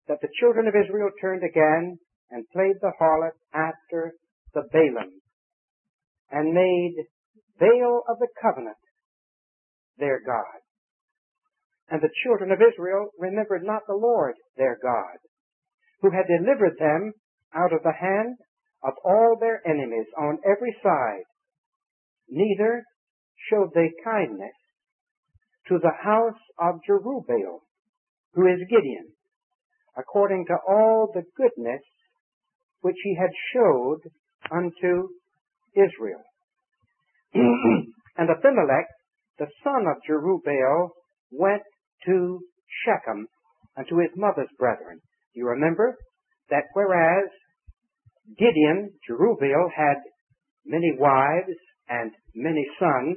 that the children of Israel turned again and played the harlot after the Balaam, and made Baal of the covenant their God. And the children of Israel remembered not the Lord their God, who had delivered them out of the hand of all their enemies on every side, neither showed they kindness to the house of Jerubbaal, who is Gideon, according to all the goodness which he had showed unto Israel. And Abimelech, the son of Jerubbaal, went to Shechem unto his mother's brethren. You remember that whereas Gideon, Jerubbaal, had many wives and many sons,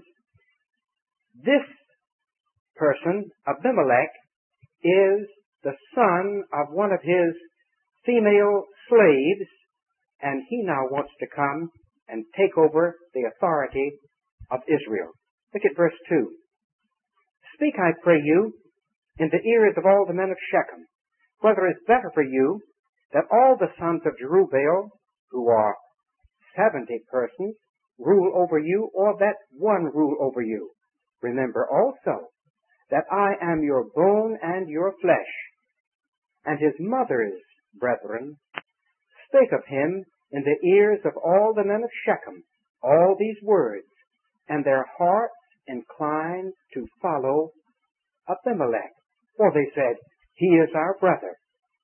this person, Abimelech, is the son of one of his female slaves, and he now wants to come and take over the authority of Israel. Look at verse 2. Speak, I pray you, in the ears of all the men of Shechem, whether it is better for you that all the sons of Jerubbaal, who are 70 persons, rule over you, or that one rule over you. Remember also that I am your bone and your flesh. And his mother's brethren spake of him in the ears of all the men of Shechem all these words, and their hearts inclined to follow Abimelech. For they said, he is our brother.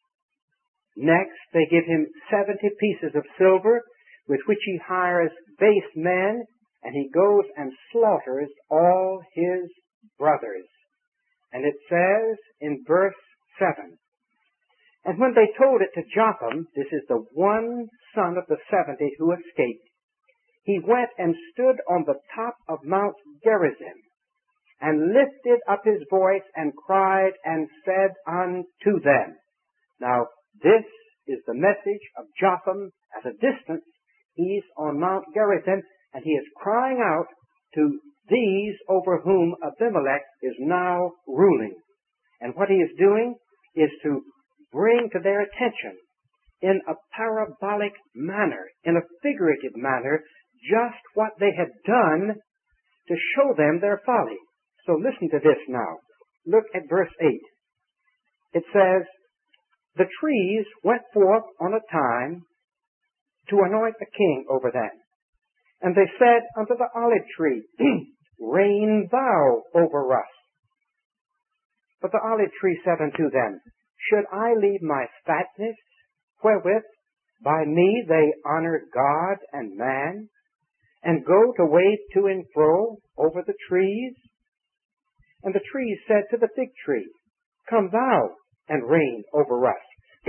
Next, they give him 70 pieces of silver, with which he hires base men, and he goes and slaughters all his brothers. And it says in verse 7, and when they told it to Jotham, this is the one son of the 70 who escaped, he went and stood on the top of Mount Gerizim, and lifted up his voice, and cried, and said unto them. Now, this is the message of Jotham at a distance. He's on Mount Gerizim, and he is crying out to these over whom Abimelech is now ruling. And what he is doing is to bring to their attention in a parabolic manner, in a figurative manner, just what they had done to show them their folly. So listen to this now. Look at verse 8. It says, the trees went forth on a time to anoint a king over them. And they said unto the olive tree, reign thou over us. But the olive tree said unto them, should I leave my fatness, wherewith by me they honor God and man, and go to wade to and fro over the trees? And the trees said to the fig tree, come thou and reign over us.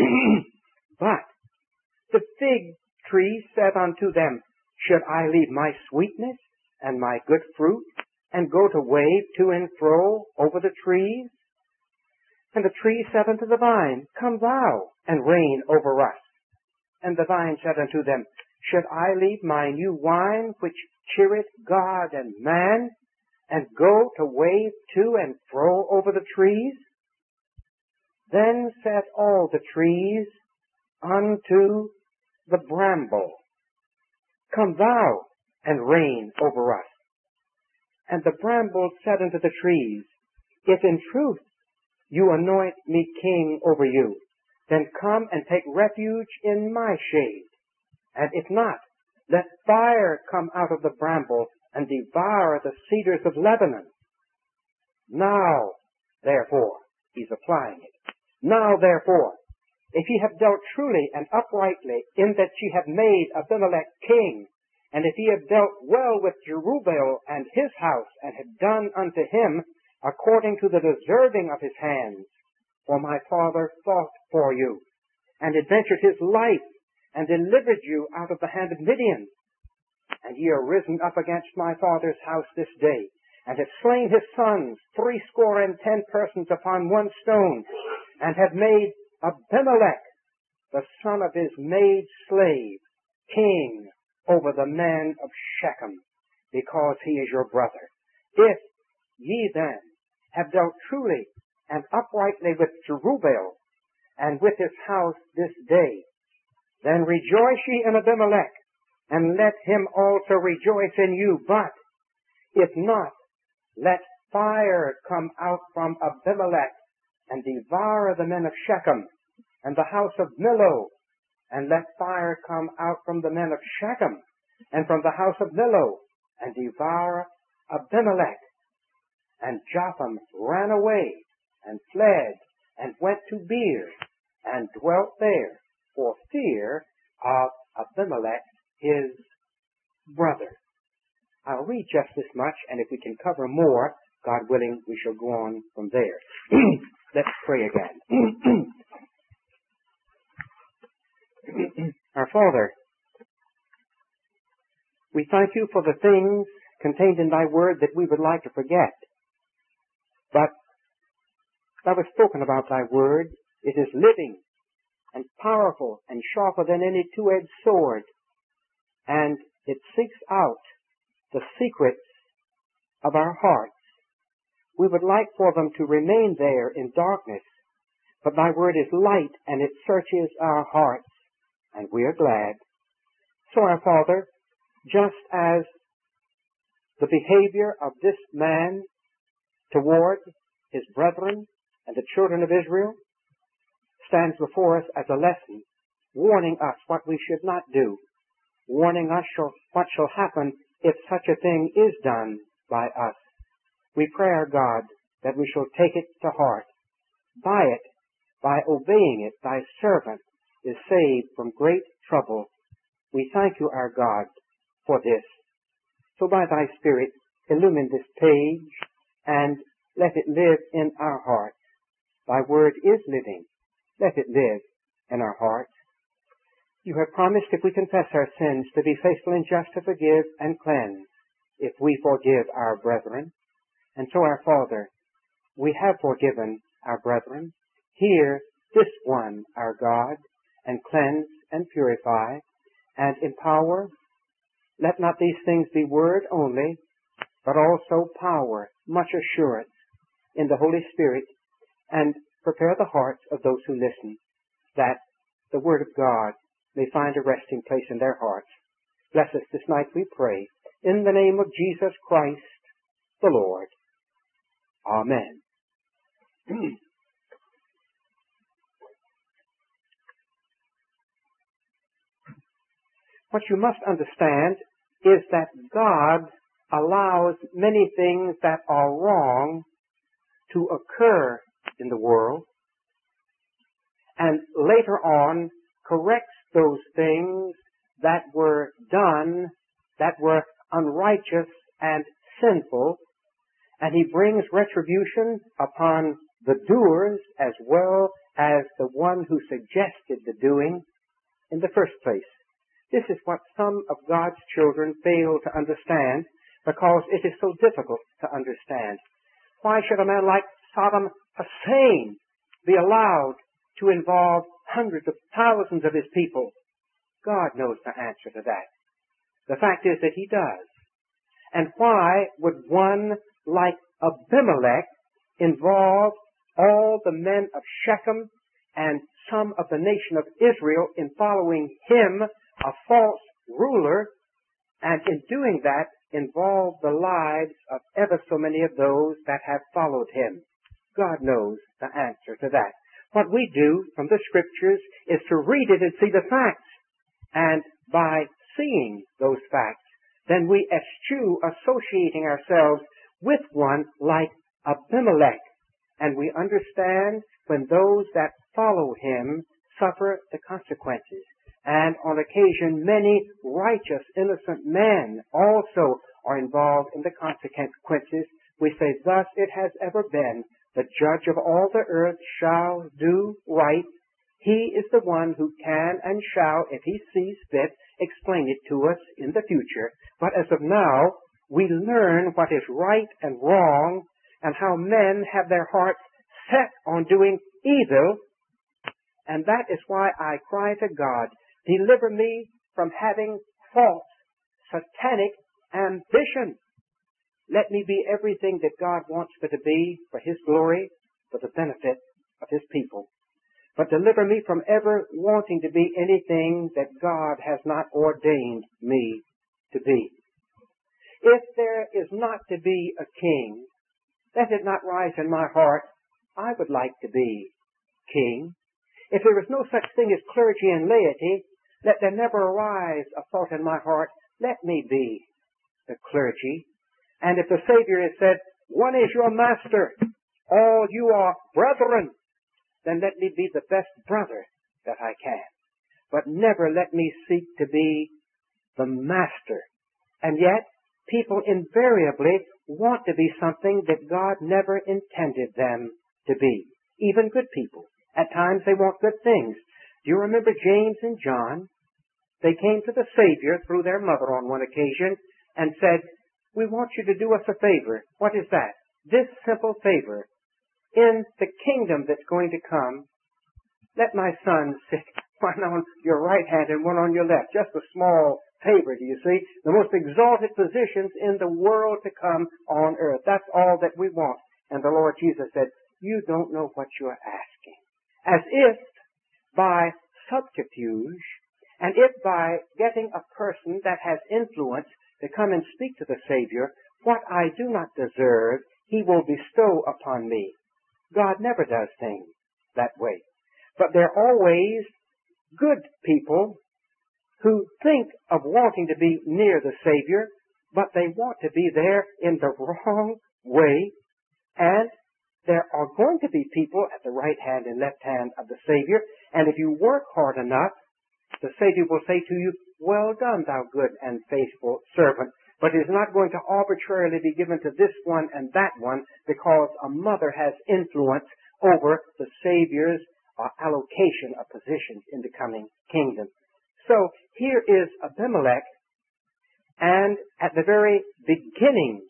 But the fig tree said unto them, should I leave my sweetness and my good fruit, and go to wade to and fro over the trees? And the tree said unto the vine, come thou and reign over us. And the vine said unto them, should I leave my new wine, which cheereth God and man, and go to wade to and fro over the trees? Then said all the trees unto the bramble, come thou and reign over us. And the bramble said unto the trees, if in truth you anoint me king over you, then come and take refuge in my shade. And if not, let fire come out of the bramble and devour the cedars of Lebanon. Now, therefore, he's applying it. Now, therefore, if ye have dealt truly and uprightly in that ye have made Abimelech king, and if ye have dealt well with Jerubbaal and his house, and have done unto him according to the deserving of his hands, for my father fought for you, and adventured his life, and delivered you out of the hand of Midian, and ye are risen up against my father's house this day, and have slain his sons 70 persons upon one stone, and have made Abimelech, the son of his maid slave, king over the men of Shechem, because he is your brother. If ye then have dealt truly and uprightly with Jerubbaal, and with his house this day. Then rejoice ye in Abimelech, and let him also rejoice in you. But if not, let fire come out from Abimelech, and devour the men of Shechem, and the house of Millo, and let fire come out from the men of Shechem, and from the house of Millo, and devour Abimelech. And Jotham ran away, and fled, and went to Beer, and dwelt there, for fear of Abimelech his brother. I'll read just this much, and if we can cover more, God willing, we shall go on from there. Let's pray again. Our Father, we thank you for the things contained in thy word that we would like to forget. But thou hast spoken about thy word. It is living and powerful and sharper than any two-edged sword. And it seeks out the secrets of our hearts. We would like for them to remain there in darkness. But thy word is light, and it searches our hearts, and we are glad. So, our Father, just as the behavior of this man toward his brethren and the children of Israel stands before us as a lesson, warning us what we should not do, warning us what shall happen if such a thing is done by us. We pray, our God, that we shall take it to heart. By obeying it, thy servant is saved from great trouble. We thank you, our God, for this. So by thy Spirit, illumine this page and let it live in our hearts. Thy word is living. Let it live in our hearts. You have promised, if we confess our sins, to be faithful and just to forgive and cleanse if we forgive our brethren. And so, our Father, we have forgiven our brethren. Hear this one, our God, and cleanse and purify and empower. Let not these things be word only, but also power, much assurance in the Holy Spirit, and prepare the hearts of those who listen, that the Word of God may find a resting place in their hearts. Bless us this night, we pray, in the name of Jesus Christ, the Lord. Amen. What you must understand is that God allows many things that are wrong to occur in the world, and later on corrects those things that were done that were unrighteous and sinful, and he brings retribution upon the doers as well as the one who suggested the doing in the first place. This is what some of God's children fail to understand, because it is so difficult to understand. Why should a man like Saddam Hussein be allowed to involve hundreds of thousands of his people? God knows the answer to that. The fact is that he does. And why would one like Abimelech involve all the men of Shechem and some of the nation of Israel in following him, a false ruler, and in doing that involve the lives of ever so many of those that have followed him? God knows the answer to that. What we do from the Scriptures is to read it and see the facts. And by seeing those facts, then we eschew associating ourselves with one like Abimelech. And we understand when those that follow him suffer the consequences. And on occasion, many righteous, innocent men also are involved in the consequences. We say, thus it has ever been. The judge of all the earth shall do right. He is the one who can and shall, if he sees fit, explain it to us in the future. But as of now, we learn what is right and wrong, and how men have their hearts set on doing evil. And that is why I cry to God, deliver me from having false, satanic ambition. Let me be everything that God wants me to be for his glory, for the benefit of his people. but deliver me from ever wanting to be anything that God has not ordained me to be. If there is not to be a king, let it not rise in my heart, I would like to be king. If there is no such thing as clergy and laity, let there never arise a thought in my heart, let me be the clergy. And if the Savior has said, one is your master, all you are brethren, then let me be the best brother that I can. But never let me seek to be the master. And yet, people invariably want to be something that God never intended them to be. Even good people. At times they want good things. Do you remember James and John? They came to the Savior through their mother on one occasion and said, we want you to do us a favor. What is that? This simple favor. In the kingdom that's going to come, let my son sit one on your right hand and one on your left. Just a small favor, do you see? The most exalted positions in the world to come on earth. That's all that we want. And the Lord Jesus said, you don't know what you're asking. As if by subterfuge, and if by getting a person that has influence to come and speak to the Savior, what I do not deserve, He will bestow upon me. God never does things that way. But there are always good people who think of wanting to be near the Savior, but they want to be there in the wrong way. And there are going to be people at the right hand and left hand of the Savior, and if you work hard enough, the Savior will say to you, well done, thou good and faithful servant. But it is not going to arbitrarily be given to this one and that one because a mother has influence over the Savior's allocation of positions in the coming kingdom. So here is Abimelech, and at the very beginning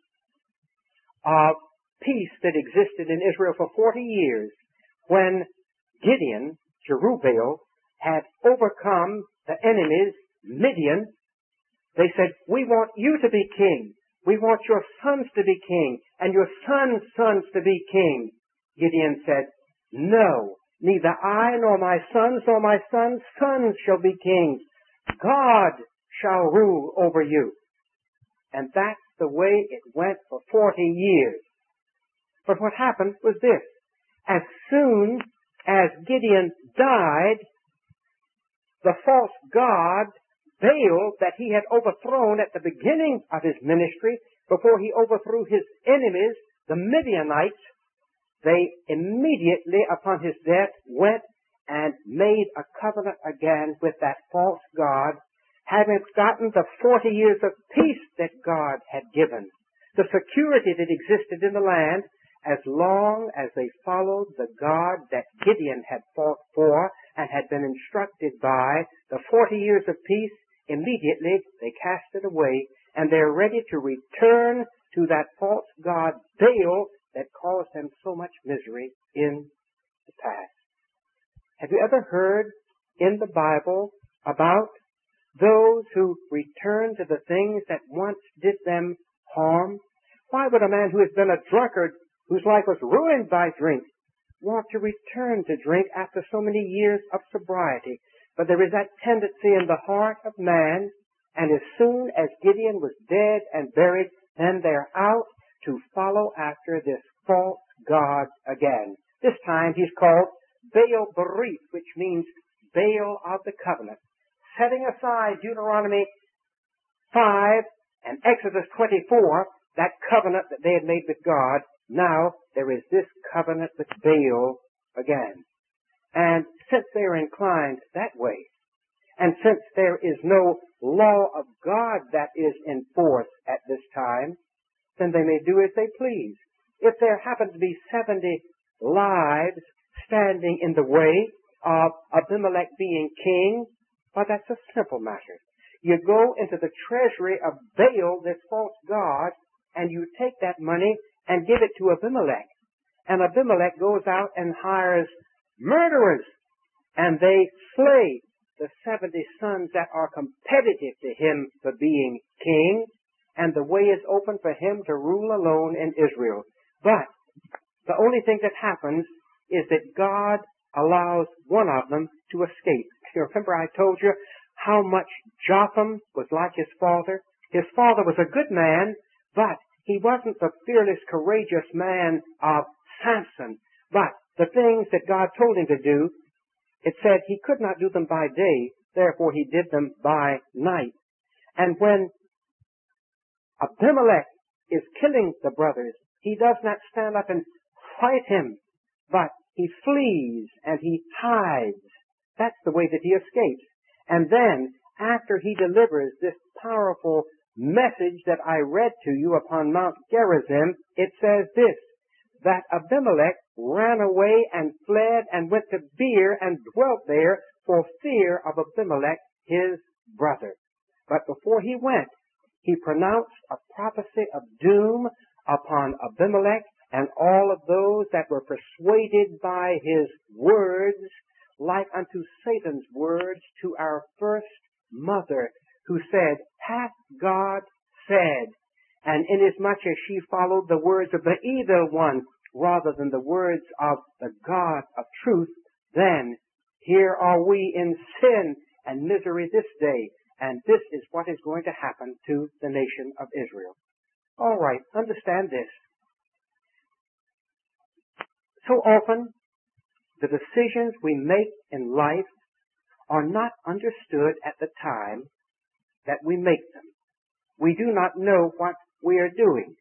of peace that existed in Israel for 40 years, when Gideon, Jerubbaal, had overcome the enemies, Midian, they said, we want you to be king. We want your sons to be king, and your sons' sons to be king. Gideon said, no, neither I nor my sons sons shall be kings. God shall rule over you. And that's the way it went for 40 years. But what happened was this. As soon as Gideon died, the false god, Baal, that he had overthrown at the beginning of his ministry, before he overthrew his enemies, the Midianites, they immediately upon his death went and made a covenant again with that false god, having gotten the 40 years of peace that God had given, the security that existed in the land, as long as they followed the God that Gideon had fought for and had been instructed by, the 40 years of peace, immediately they cast it away, and they're ready to return to that false god Baal that caused them so much misery in the past. Have you ever heard in the Bible about those who return to the things that once did them harm? Why would a man who has been a drunkard, whose life was ruined by drink, want to return to drink after so many years of sobriety? But there is that tendency in the heart of man, and as soon as Gideon was dead and buried, then they're out to follow after this false god again. This time he's called Baal Berith, which means Baal of the covenant. Setting aside Deuteronomy 5 and Exodus 24, that covenant that they had made with God, now there is this covenant with Baal again. And since they are inclined that way, and since there is no law of God that is in force at this time, then they may do as they please. If there happen to be 70 lives standing in the way of Abimelech being king, well, that's a simple matter. You go into the treasury of Baal, this false god, and you take that money and give it to Abimelech. And Abimelech goes out and hires murderers, and they slay the 70 sons that are competitive to him for being king, and the way is open for him to rule alone in Israel. But the only thing that happens is that God allows one of them to escape. You remember I told you how much Jotham was like his father? His father was a good man, but he wasn't the fearless, courageous man of Samson. But the things that God told him to do, it said he could not do them by day, therefore he did them by night. And when Abimelech is killing the brothers, he does not stand up and fight him, but he flees and he hides. That's the way that he escapes. And then, after he delivers this powerful message that I read to you upon Mount Gerizim, it says this, that Abimelech ran away and fled and went to Beer and dwelt there for fear of Abimelech, his brother. But before he went, he pronounced a prophecy of doom upon Abimelech and all of those that were persuaded by his words, like unto Satan's words to our first mother, who said, hath God said? And inasmuch as she followed the words of the evil one rather than the words of the God of truth, then here are we in sin and misery this day, and this is what is going to happen to the nation of Israel. All right, understand this. So often, the decisions we make in life are not understood at the time that we make them. We do not know what we are doing.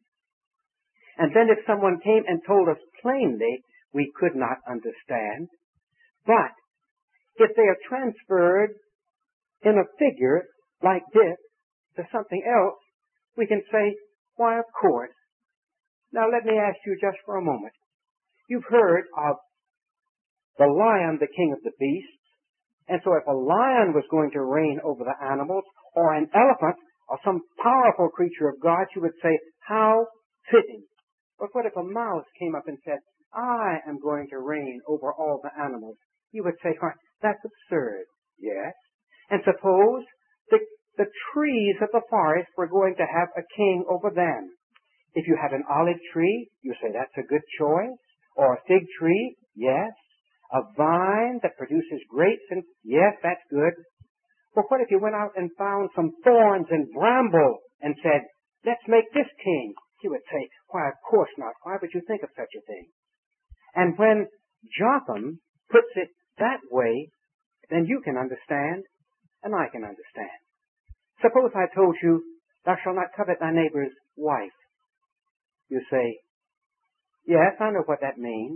And then if someone came and told us plainly, we could not understand. But if they are transferred in a figure like this to something else, we can say, why, of course. Now let me ask you just for a moment. You've heard of the lion, the king of the beasts. And so if a lion was going to reign over the animals, or an elephant, or some powerful creature of God, you would say, how fitting. But what if a mouse came up and said, I am going to reign over all the animals? You would say, why, that's absurd. Yes. And suppose the trees of the forest were going to have a king over them. If you had an olive tree, you say that's a good choice. Or a fig tree, yes. A vine that produces grapes, and yes, that's good. But what if you went out and found some thorns and bramble and said, let's make this king? You would say, why, of course not. Why would you think of such a thing? And when Jotham puts it that way, then you can understand, and I can understand. Suppose I told you, thou shalt not covet thy neighbor's wife. You say, yes, I know what that means.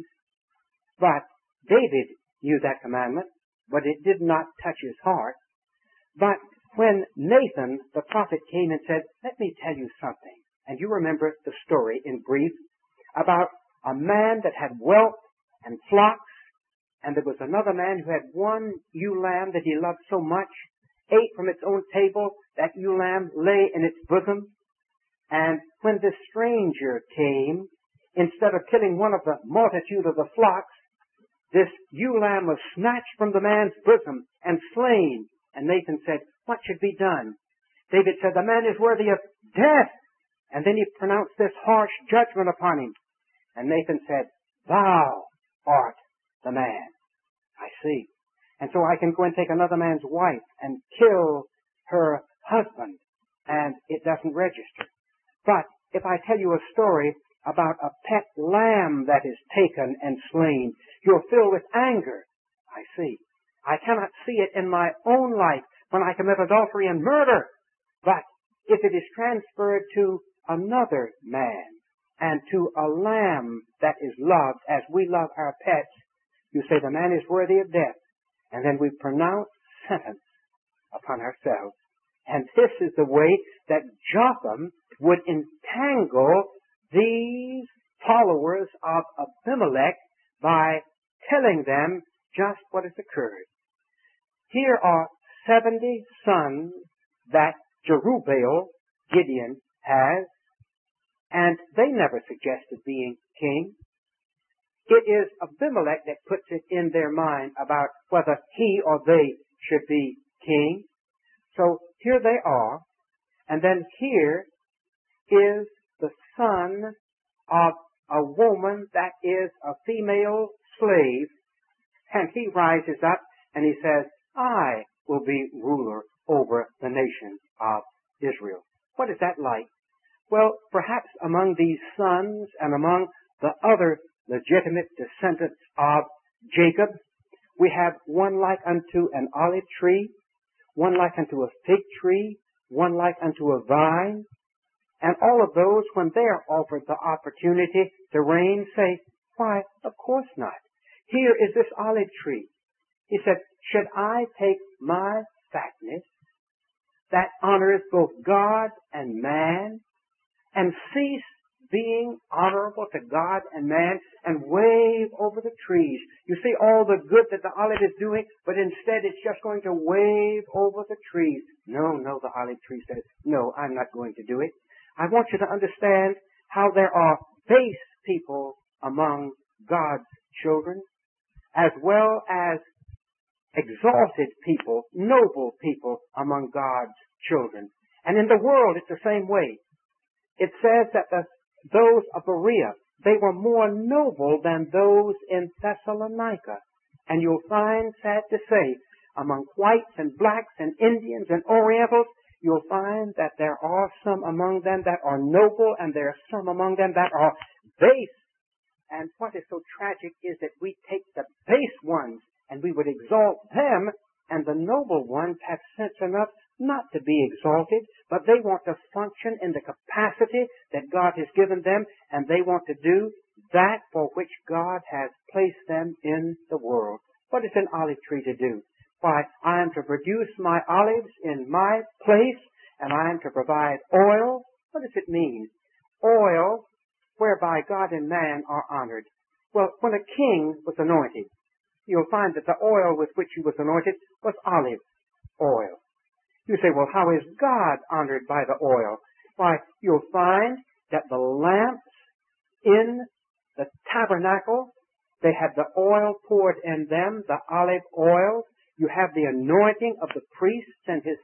But David knew that commandment, but it did not touch his heart. But when Nathan, the prophet, came and said, let me tell you something, and you remember the story in brief about a man that had wealth and flocks, and there was another man who had one ewe lamb that he loved so much, ate from its own table, that ewe lamb lay in its bosom. And when this stranger came, instead of killing one of the multitude of the flocks, this ewe lamb was snatched from the man's bosom and slain. And Nathan said, what should be done? David said, the man is worthy of death. And then he pronounced this harsh judgment upon him. And Nathan said, thou art the man. I see. And so I can go and take another man's wife and kill her husband, and it doesn't register. But if I tell you a story about a pet lamb that is taken and slain, you're filled with anger. I see. I cannot see it in my own life when I commit adultery and murder. But if it is transferred to another man and to a lamb that is loved as we love our pets, you say the man is worthy of death. And then we pronounce sentence upon ourselves. And this is the way that Jotham would entangle these followers of Abimelech by telling them just what has occurred. Here are 70 sons that Jerubbaal, Gideon, has, and they never suggested being king. It is Abimelech that puts it in their mind about whether he or they should be king. So here they are, and then here is the son of a woman that is a female slave, And he rises up and he says, I will be ruler over the nation of Israel. What is that like? Well, perhaps among these sons and among the other legitimate descendants of Jacob, we have one like unto an olive tree, one like unto a fig tree, one like unto a vine. And all of those, when they are offered the opportunity to reign, say, why, of course not. Here is this olive tree. He said, should I take my fatness that honors both God and man and cease being honorable to God and man and wave over the trees? You see all the good that the olive is doing, but instead it's just going to wave over the trees. No, the olive tree says, no, I'm not going to do it. I want you to understand how there are base people among God's children, as well as exalted people, noble people among God's children. And in the world, it's the same way. It says that those of Berea, they were more noble than those in Thessalonica. And you'll find, sad to say, among whites and blacks and Indians and Orientals, you'll find that there are some among them that are noble and there are some among them that are base. And what is so tragic is that we take the base ones and we would exalt them, and the noble ones have sense enough not to be exalted, but they want to function in the capacity that God has given them, and they want to do that for which God has placed them in the world. What is an olive tree to do? Why, I am to produce my olives in my place, and I am to provide oil. What does it mean? Oil, whereby God and man are honored. Well, when a king was anointed, you'll find that the oil with which he was anointed was olive oil. You say, well, how is God honored by the oil? Why, you'll find that the lamps in the tabernacle, they had the oil poured in them, the olive oil. You have the anointing of the priests and his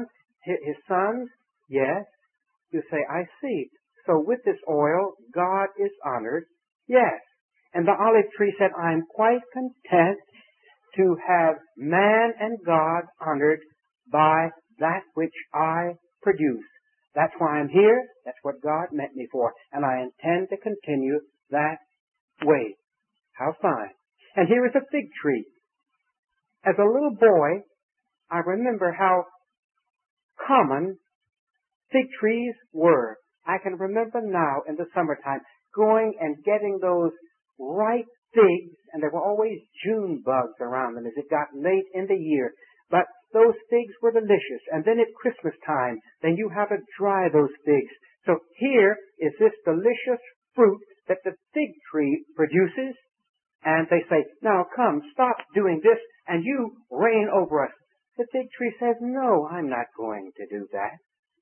sons. Yes. You say, I see. So with this oil, God is honored. Yes. And the olive tree said, I'm quite content to have man and God honored by that which I produce. That's why I'm here. That's what God meant me for. And I intend to continue that way. How fine. And here is a fig tree. As a little boy, I remember how common fig trees were. I can remember now in the summertime going and getting those ripe figs, and there were always June bugs around them as it got late in the year. But those figs were delicious. And then at Christmas time, then you have to dry those figs. So here is this delicious fruit that the fig tree produces. And they say, now come, stop doing this, and you reign over us. The fig tree says, no, I'm not going to do that.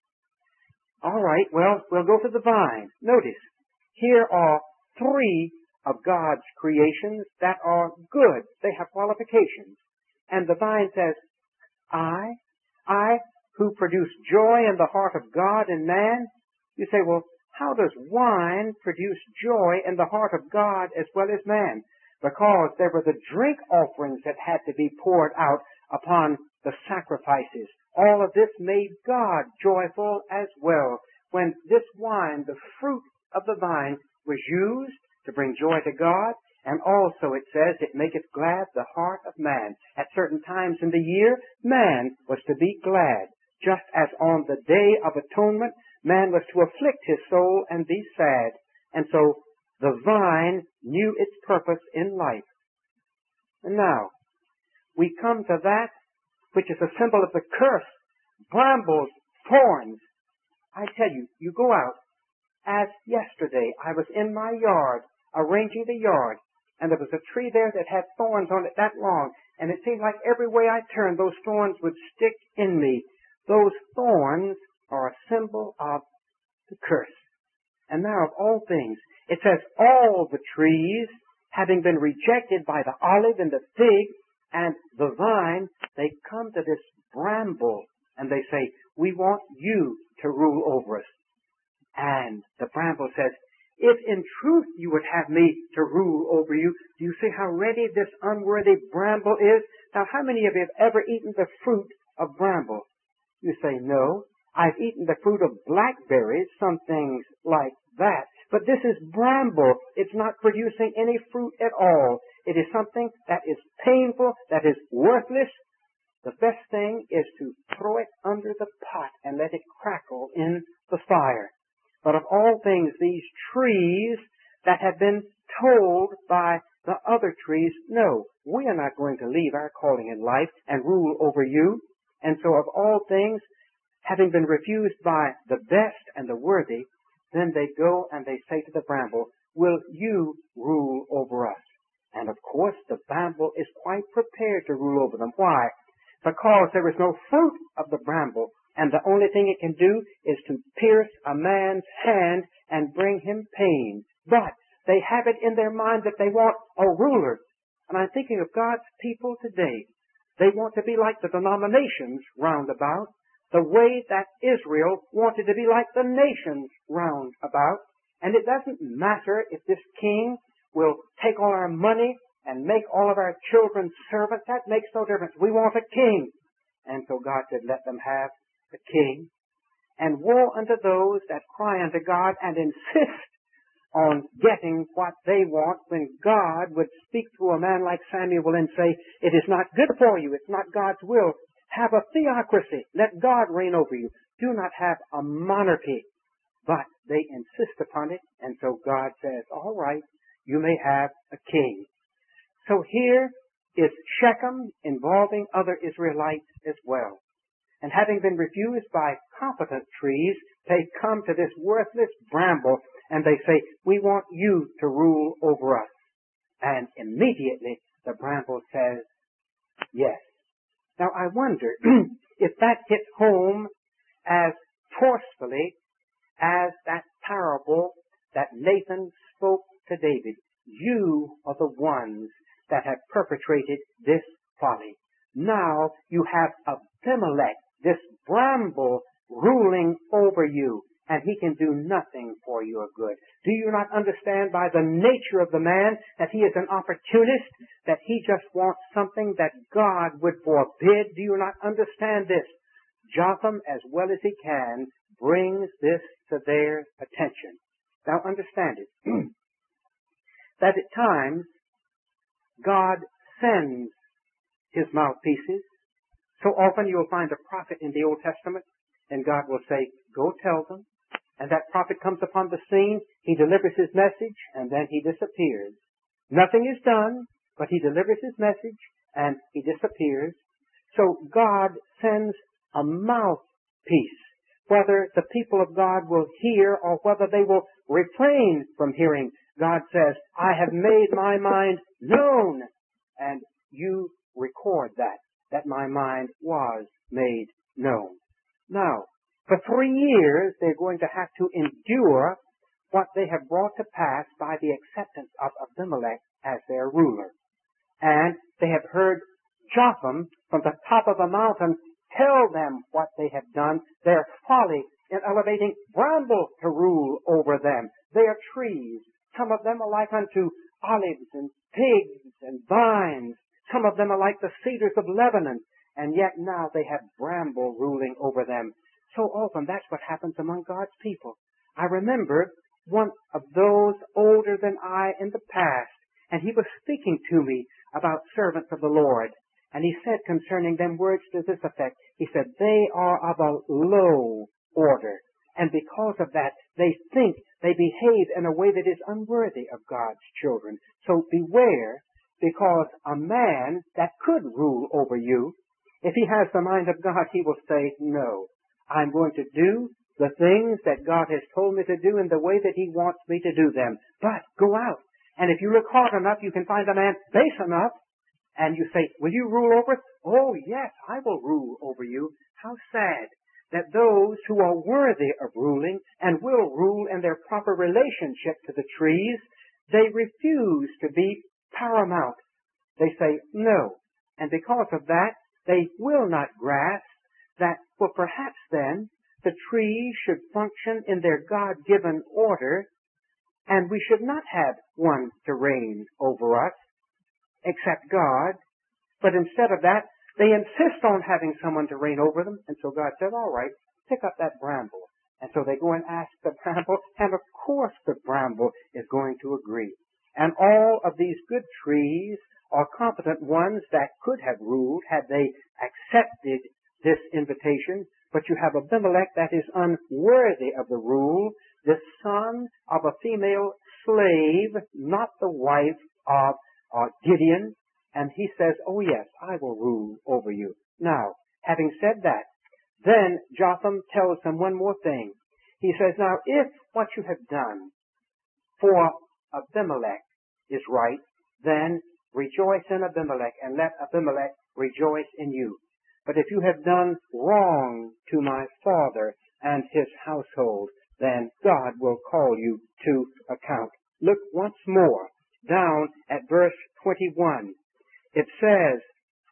All right, well, we'll go to the vine. Notice, here are three of God's creations that are good. They have qualifications. And the vine says, I who produce joy in the heart of God and man. You say, well, how does wine produce joy in the heart of God as well as man? Because there were the drink offerings that had to be poured out upon the sacrifices. All of this made God joyful as well. When this wine, the fruit of the vine, was used to bring joy to God, and also it says it maketh glad the heart of man. At certain times in the year, man was to be glad. Just as on the day of atonement, man was to afflict his soul and be sad. And so the vine knew its purpose in life. And now, we come to that which is a symbol of the curse. Brambles, thorns. I tell you, you go out. As yesterday, I was in my yard, arranging the yard, and there was a tree there that had thorns on it that long, and it seemed like every way I turned, those thorns would stick in me. Those thorns are a symbol of the curse. And now, of all things, it says all the trees, having been rejected by the olive and the fig and the vine, they come to this bramble, and they say, we want you to rule over us. And the bramble says, if in truth you would have me to rule over you, do you see how ready this unworthy bramble is? Now, how many of you have ever eaten the fruit of bramble? You say, no. I've eaten the fruit of blackberries, some things like that. But this is bramble. It's not producing any fruit at all. It is something that is painful, that is worthless. The best thing is to throw it under the pot and let it crackle in the fire. But of all things, these trees that have been told by the other trees, no, we are not going to leave our calling in life and rule over you. And so of all things, having been refused by the best and the worthy, then they go and they say to the bramble, will you rule over us? And of course, the bramble is quite prepared to rule over them. Why? Because there is no fruit of the bramble, and the only thing it can do is to pierce a man's hand and bring him pain. But they have it in their mind that they want a ruler. And I'm thinking of God's people today. They want to be like the denominations round about, the way that Israel wanted to be like the nations round about. And it doesn't matter if this king will take all our money and make all of our children servants. That makes no difference. We want a king. And so God said, let them have a king. And woe unto those that cry unto God and insist on getting what they want when God would speak through a man like Samuel and say, it is not good for you. It's not God's will. Have a theocracy. Let God reign over you. Do not have a monarchy. But they insist upon it, and so God says, all right, you may have a king. So here is Shechem involving other Israelites as well. And having been refused by competent trees, they come to this worthless bramble, and they say, we want you to rule over us. And immediately the bramble says, yes. Now I wonder if that hits home as forcefully as that parable that Nathan spoke to David. You are the ones that have perpetrated this folly. Now you have Abimelech, this bramble, ruling over you, and he can do nothing for your good. Do you not understand by the nature of the man that he is an opportunist, that he just wants something that God would forbid? Do you not understand this? Jotham, as well as he can, brings this to their attention. Now understand it, that at times God sends his mouthpieces. So often you'll find a prophet in the Old Testament, and God will say, go tell them. And that prophet comes upon the scene, he delivers his message, and then he disappears. Nothing is done, but he delivers his message, and he disappears. So God sends a mouthpiece. Whether the people of God will hear or whether they will refrain from hearing, God says, I have made my mind known. And you record that my mind was made known. Now, for 3 years, they're going to have to endure what they have brought to pass by the acceptance of Abimelech as their ruler. And they have heard Jotham from the top of a mountain tell them what they have done, their folly in elevating bramble to rule over them. They are trees. Some of them are like unto olives and figs and vines. Some of them are like the cedars of Lebanon. And yet now they have bramble ruling over them. So often that's what happens among God's people. I remember one of those older than I in the past, and he was speaking to me about servants of the Lord. And he said concerning them words to this effect. He said, they are of a low order. And because of that, they think they behave in a way that is unworthy of God's children. So beware, because a man that could rule over you, if he has the mind of God, he will say, no, I'm going to do the things that God has told me to do in the way that he wants me to do them. But go out. And if you look hard enough, you can find a man base enough. And you say, will you rule over us? Oh, yes, I will rule over you. How sad that those who are worthy of ruling and will rule in their proper relationship to the trees, they refuse to be paramount. They say no. And because of that, they will not grasp that, well, perhaps then the trees should function in their God-given order, And we should not have one to reign over us except God. But instead of that, they insist on having someone to reign over them. And so God said, all right, pick up that bramble. And so they go and ask the bramble, and of course the bramble is going to agree. And all of these good trees are competent ones that could have ruled had they accepted this invitation. But you have Abimelech that is unworthy of the rule, the son of a female slave, not the wife of Gideon. And he says, oh yes, I will rule over you. Now, having said that, then Jotham tells them one more thing. He says, now if what you have done for Abimelech is right, then rejoice in Abimelech and let Abimelech rejoice in you. But if you have done wrong to my father and his household, then God will call you to account. Look once more down at verse 21. It says,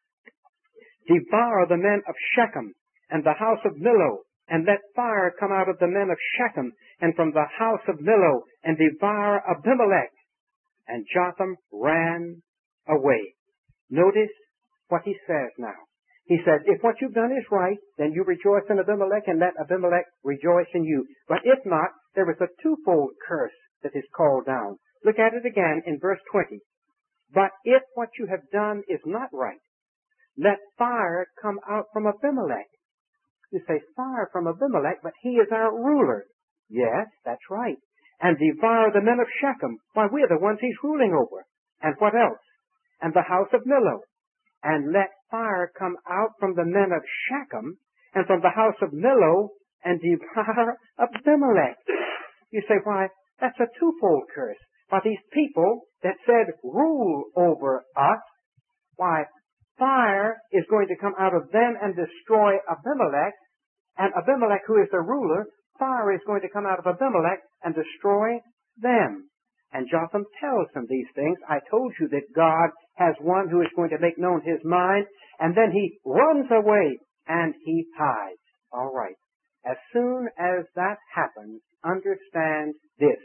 devour the men of Shechem and the house of Millo, and let fire come out of the men of Shechem and from the house of Millo, and devour Abimelech. And Jotham ran away. Notice what he says now. He says, if what you've done is right, then you rejoice in Abimelech and let Abimelech rejoice in you. But if not, there is a twofold curse that is called down. Look at it again in verse 20. But if what you have done is not right, let fire come out from Abimelech. You say, fire from Abimelech, but he is our ruler. Yes, that's right. And devour the men of Shechem. Why, we're the ones he's ruling over. And what else? And the house of Millo. And let fire come out from the men of Shechem and from the house of Millo and devour Abimelech. You say, why, that's a twofold curse. But these people that said, rule over us, why, fire is going to come out of them and destroy Abimelech, and Abimelech, who is the ruler, fire is going to come out of Abimelech and destroy them. And Jotham tells them these things. I told you that God has one who is going to make known his mind, and then he runs away and he hides. All right. As soon as that happens, understand this,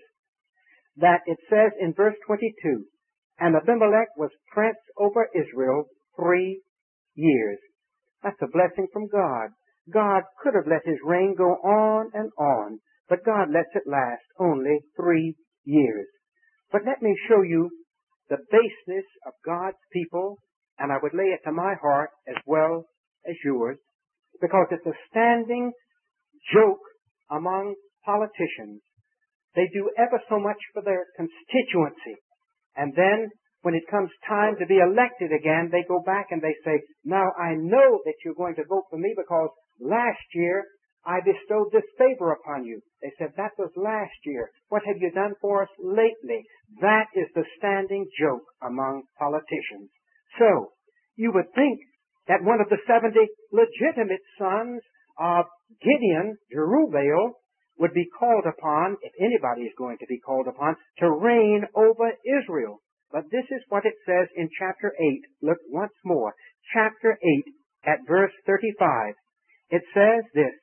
that it says in verse 22, and Abimelech was prince over Israel 3 years. That's a blessing from God. God could have let his reign go on and on, but God lets it last only 3 years. But let me show you the baseness of God's people, and I would lay it to my heart as well as yours, because it's a standing joke among politicians. They do ever so much for their constituency, and then when it comes time to be elected again, they go back and they say, now I know that you're going to vote for me because last year I bestowed this favor upon you. They said, that was last year. What have you done for us lately? That is the standing joke among politicians. So, you would think that one of the 70 legitimate sons of Gideon, Jerubbaal, would be called upon, if anybody is going to be called upon, to reign over Israel. But this is what it says in chapter 8. Look once more. Chapter 8 at verse 35. It says this.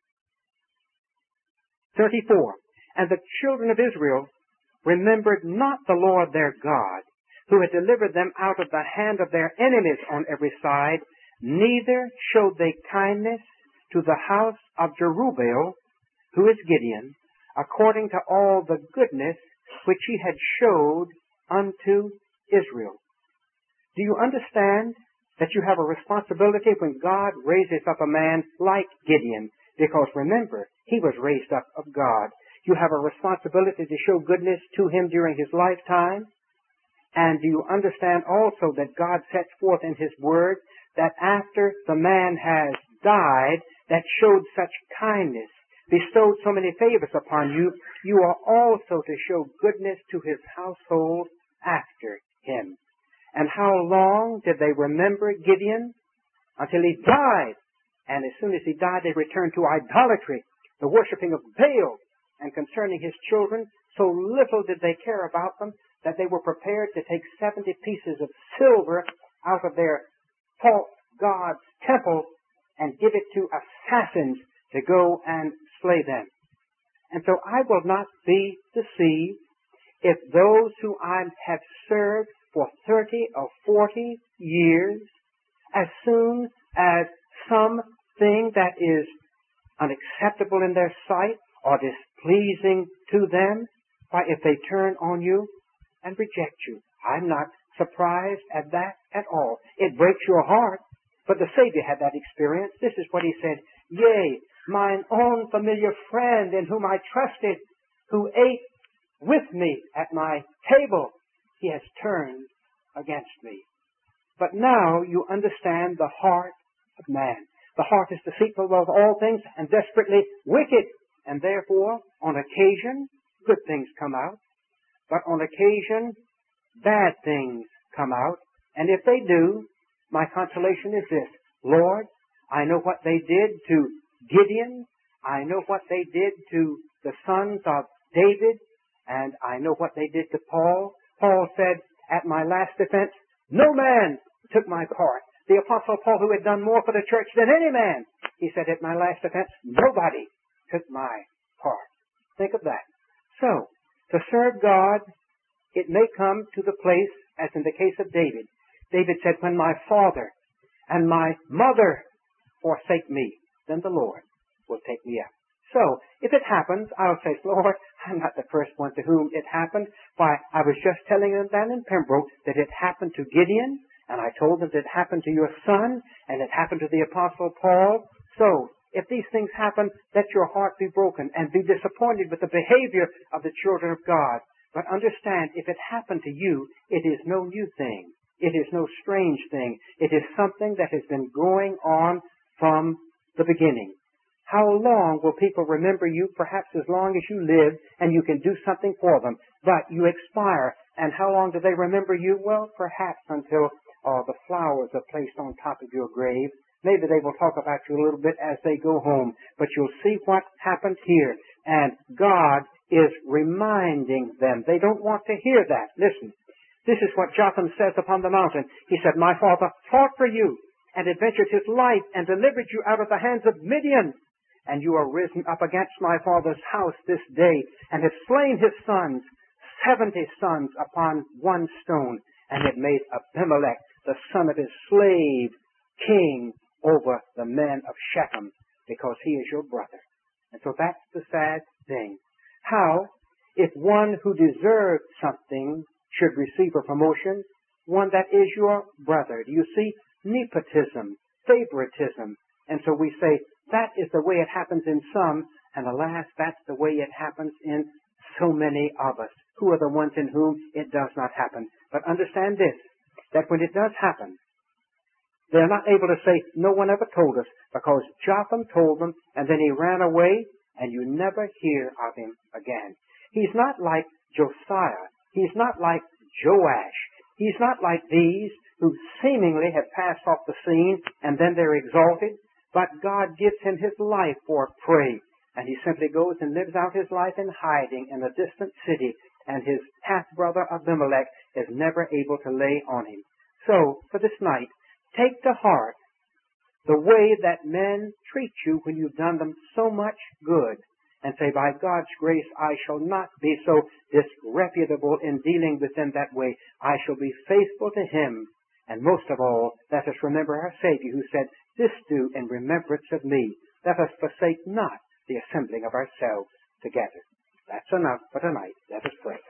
34. And the children of Israel remembered not the Lord their God, who had delivered them out of the hand of their enemies on every side, neither showed they kindness to the house of Jerubbaal, who is Gideon, according to all the goodness which he had showed unto Israel. Do you understand that you have a responsibility when God raises up a man like Gideon? Because remember, he was raised up of God. You have a responsibility to show goodness to him during his lifetime. And do you understand also that God sets forth in his word that after the man has died, that showed such kindness, bestowed so many favors upon you, you are also to show goodness to his household after him. And how long did they remember Gideon? Until he died. And as soon as he died, they returned to idolatry, the worshiping of Baal. And concerning his children, so little did they care about them that they were prepared to take 70 pieces of silver out of their false god's temple and give it to assassins to go and slay them. And so I will not be deceived if those who I have served for 30 or 40 years, as soon as something that is unacceptable in their sight or displeasing to them, why, if they turn on you and reject you, I'm not surprised at that at all. It breaks your heart, but the Savior had that experience. This is what he said, "Yea, mine own familiar friend in whom I trusted, who ate with me at my table, he has turned against me." But now you understand the heart of man. The heart is deceitful above all things and desperately wicked. And therefore, on occasion, good things come out. But on occasion, bad things come out. And if they do, my consolation is this: Lord, I know what they did to Gideon. I know what they did to the sons of David. And I know what they did to Paul. Paul said, at my last defense, no man took my part. The Apostle Paul, who had done more for the church than any man, he said, at my last defense, nobody took my part. Think of that. So, to serve God, it may come to the place, as in the case of David. David said, when my father and my mother forsake me, then the Lord will take me up. So, if it happens, I'll say, Lord, I'm not the first one to whom it happened. Why, I was just telling them that in Pembroke that it happened to Gideon, and I told them that it happened to your son, and it happened to the Apostle Paul. So, if these things happen, let your heart be broken and be disappointed with the behavior of the children of God. But understand, if it happened to you, it is no new thing. It is no strange thing. It is something that has been going on from the beginning. How long will people remember you? Perhaps as long as you live and you can do something for them. But you expire. And how long do they remember you? Well, perhaps until the flowers are placed on top of your grave. Maybe they will talk about you a little bit as they go home. But you'll see what happened here. And God is reminding them. They don't want to hear that. Listen. This is what Jotham says upon the mountain. He said, my father fought for you and adventured his life and delivered you out of the hands of Midian. And you are risen up against my father's house this day, and have slain his sons, 70 sons upon one stone, and have made Abimelech, the son of his slave, king over the men of Shechem, because he is your brother. And so that's the sad thing. How, if one who deserved something should receive a promotion, one that is your brother? Do you see? Nepotism, favoritism. And so we say, that is the way it happens in some, and alas, that's the way it happens in so many of us. Who are the ones in whom it does not happen? But understand this, that when it does happen, they're not able to say, no one ever told us, because Jotham told them, and then he ran away, and you never hear of him again. He's not like Josiah. He's not like Joash. He's not like these who seemingly have passed off the scene, and then they're exalted. But God gives him his life for prey. And he simply goes and lives out his life in hiding in a distant city. And his half-brother Abimelech is never able to lay on him. So, for this night, take to heart the way that men treat you when you've done them so much good. And say, by God's grace, I shall not be so disreputable in dealing with them that way. I shall be faithful to him. And most of all, let us remember our Savior who said, this do in remembrance of me. Let us forsake not the assembling of ourselves together. That's enough for tonight. Let us pray.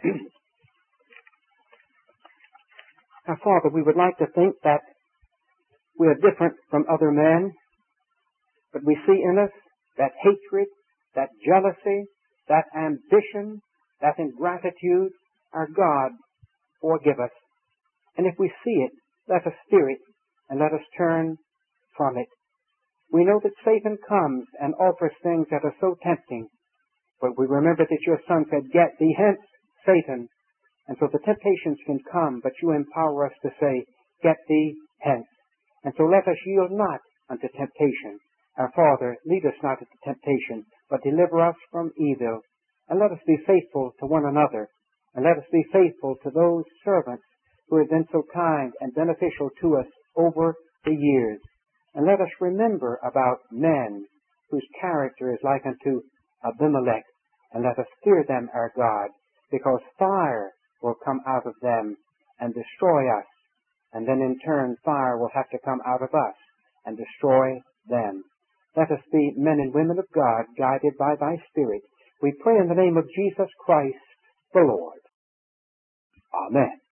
Now, Father, we would like to think that we are different from other men, but we see in us that hatred, that jealousy, that ambition, that ingratitude. Our God, forgive us. And if we see it, let us fear it, and let us turn from it. We know that Satan comes and offers things that are so tempting, but we remember that your Son said, get thee hence, Satan. And so the temptations can come, but you empower us to say, get thee hence. And so let us yield not unto temptation. Our Father, lead us not into temptation, but deliver us from evil. And let us be faithful to one another, and let us be faithful to those servants who have been so kind and beneficial to us over the years. And let us remember about men whose character is like unto Abimelech, and let us fear them, our God, because fire will come out of them and destroy us. And then in turn, fire will have to come out of us and destroy them. Let us be men and women of God, guided by thy Spirit. We pray in the name of Jesus Christ, the Lord. Amen.